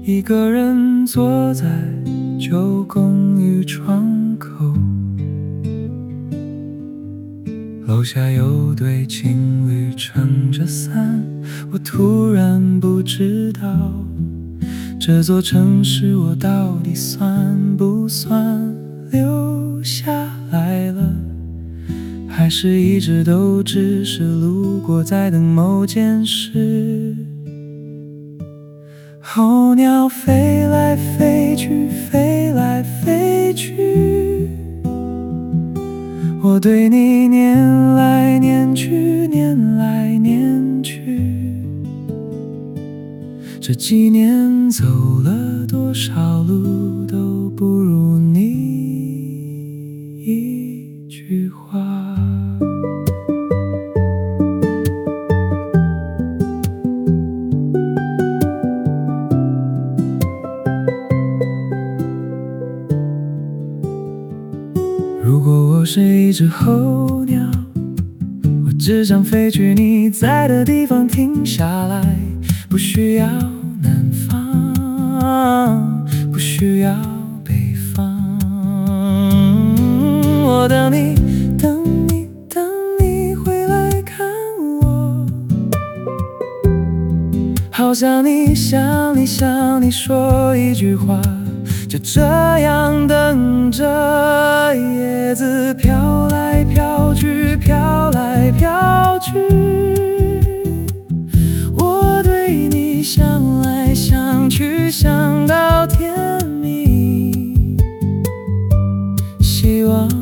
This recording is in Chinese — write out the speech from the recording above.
一个人坐在旧公寓窗口，楼下有对情侣撑着伞，我突然不知道这座城市我到底算不算留下来了，还是一直都只是路过在等某件事。候鸟飞来飞去，飞来飞去，我对你念来念去，念来念去，这几年走了多少路，都不如你一句话。如果我是一只候鸟，我只想飞去你在的地方停下来，不需要南方，不需要北方。我等你，等你，等你回来看我，好想你，想你，想你说一句话，就这样等着，叶子飘来飘去，飘来飘去，我对你想来想去，想到天明，希望